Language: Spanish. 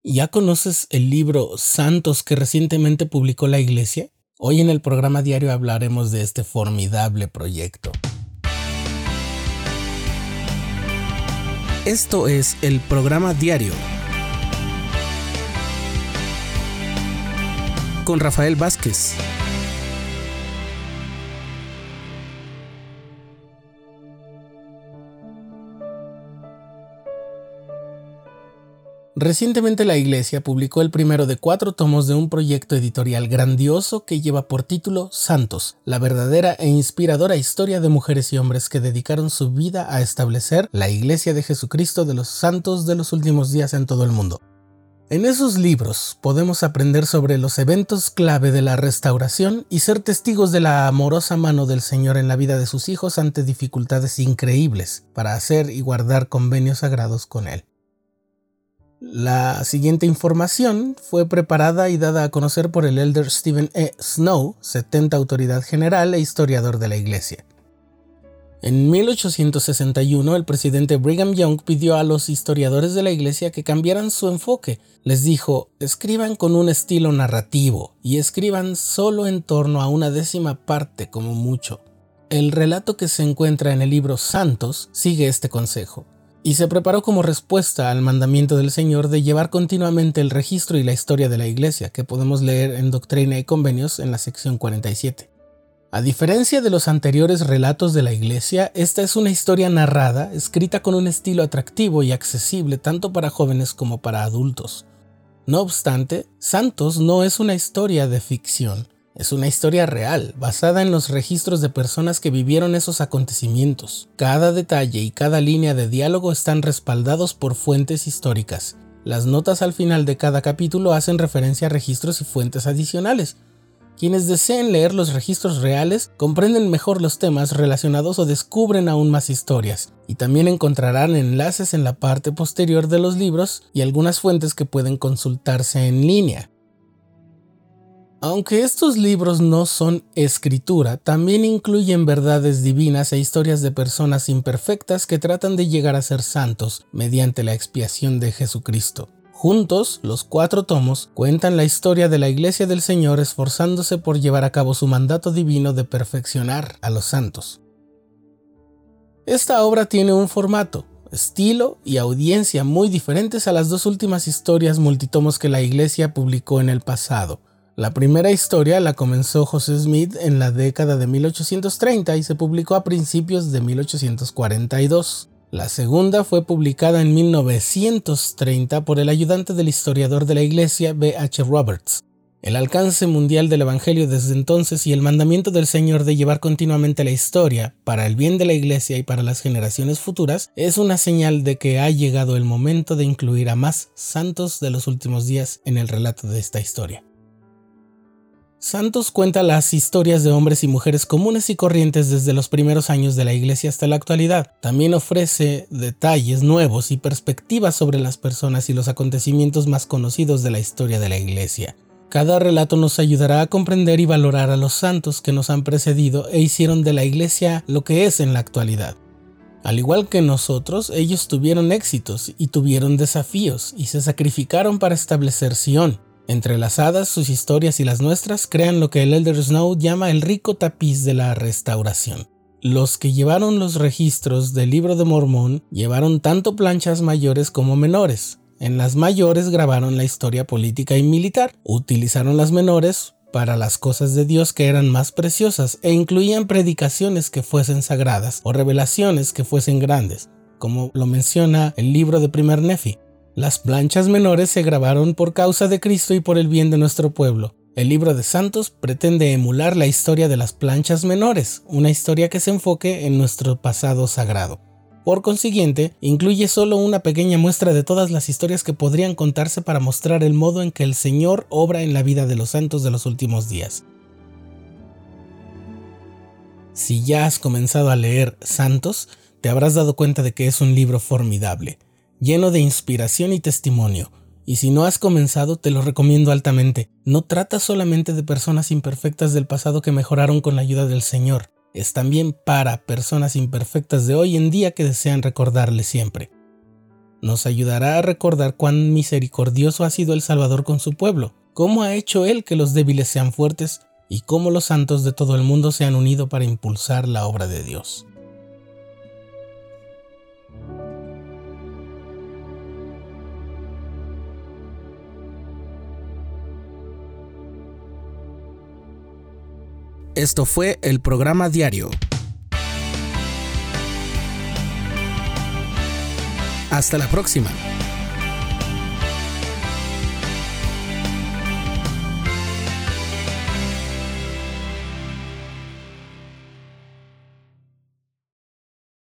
¿Ya conoces el libro Santos que recientemente publicó la Iglesia? Hoy en el programa diario hablaremos de este formidable proyecto. Esto es el programa diario con Rafael Vázquez. Recientemente la Iglesia publicó el primero de 4 tomos de un proyecto editorial grandioso que lleva por título Santos, la verdadera e inspiradora historia de mujeres y hombres que dedicaron su vida a establecer la Iglesia de Jesucristo de los Santos de los últimos días en todo el mundo. En esos libros podemos aprender sobre los eventos clave de la restauración y ser testigos de la amorosa mano del Señor en la vida de sus hijos ante dificultades increíbles para hacer y guardar convenios sagrados con Él. La siguiente información fue preparada y dada a conocer por el elder Stephen E. Snow, 70 autoridad general e historiador de la Iglesia. En 1861, el presidente Brigham Young pidió a los historiadores de la Iglesia que cambiaran su enfoque. Les dijo, escriban con un estilo narrativo y escriban solo en torno a una 10ª parte como mucho. El relato que se encuentra en el libro Santos sigue este consejo. Y se preparó como respuesta al mandamiento del Señor de llevar continuamente el registro y la historia de la Iglesia, que podemos leer en Doctrina y Convenios en la sección 47. A diferencia de los anteriores relatos de la Iglesia, esta es una historia narrada, escrita con un estilo atractivo y accesible tanto para jóvenes como para adultos. No obstante, Santos no es una historia de ficción. Es una historia real, basada en los registros de personas que vivieron esos acontecimientos. Cada detalle y cada línea de diálogo están respaldados por fuentes históricas. Las notas al final de cada capítulo hacen referencia a registros y fuentes adicionales. Quienes deseen leer los registros reales comprenden mejor los temas relacionados o descubren aún más historias. Y también encontrarán enlaces en la parte posterior de los libros y algunas fuentes que pueden consultarse en línea. Aunque estos libros no son escritura, también incluyen verdades divinas e historias de personas imperfectas que tratan de llegar a ser santos mediante la expiación de Jesucristo. Juntos, los 4 tomos cuentan la historia de la Iglesia del Señor esforzándose por llevar a cabo su mandato divino de perfeccionar a los santos. Esta obra tiene un formato, estilo y audiencia muy diferentes a las 2 últimas historias multitomos que la Iglesia publicó en el pasado. La primera historia la comenzó José Smith en la década de 1830 y se publicó a principios de 1842. La segunda fue publicada en 1930 por el ayudante del historiador de la Iglesia, B. H. Roberts. El alcance mundial del Evangelio desde entonces y el mandamiento del Señor de llevar continuamente la historia para el bien de la Iglesia y para las generaciones futuras es una señal de que ha llegado el momento de incluir a más santos de los últimos días en el relato de esta historia. Santos cuenta las historias de hombres y mujeres comunes y corrientes desde los primeros años de la Iglesia hasta la actualidad. También ofrece detalles nuevos y perspectivas sobre las personas y los acontecimientos más conocidos de la historia de la Iglesia. Cada relato nos ayudará a comprender y valorar a los santos que nos han precedido e hicieron de la Iglesia lo que es en la actualidad. Al igual que nosotros, ellos tuvieron éxitos y tuvieron desafíos y se sacrificaron para establecer Sion. Entrelazadas sus historias y las nuestras crean lo que el elder Snow llama el rico tapiz de la restauración. Los que llevaron los registros del Libro de Mormón llevaron tanto planchas mayores como menores. En las mayores grabaron la historia política y militar. Utilizaron las menores para las cosas de Dios que eran más preciosas e incluían predicaciones que fuesen sagradas o revelaciones que fuesen grandes, como lo menciona el libro de Primer Nefi. Las planchas menores se grabaron por causa de Cristo y por el bien de nuestro pueblo. El libro de Santos pretende emular la historia de las planchas menores, una historia que se enfoque en nuestro pasado sagrado. Por consiguiente, incluye solo una pequeña muestra de todas las historias que podrían contarse para mostrar el modo en que el Señor obra en la vida de los santos de los últimos días. Si ya has comenzado a leer Santos, te habrás dado cuenta de que es un libro formidable, lleno de inspiración y testimonio, y si no has comenzado te lo recomiendo altamente. No trata solamente de personas imperfectas del pasado que mejoraron con la ayuda del Señor, es también para personas imperfectas de hoy en día que desean recordarle siempre. Nos ayudará a recordar cuán misericordioso ha sido el Salvador con su pueblo, cómo ha hecho Él que los débiles sean fuertes y cómo los santos de todo el mundo se han unido para impulsar la obra de Dios. Esto fue el programa diario. Hasta la próxima.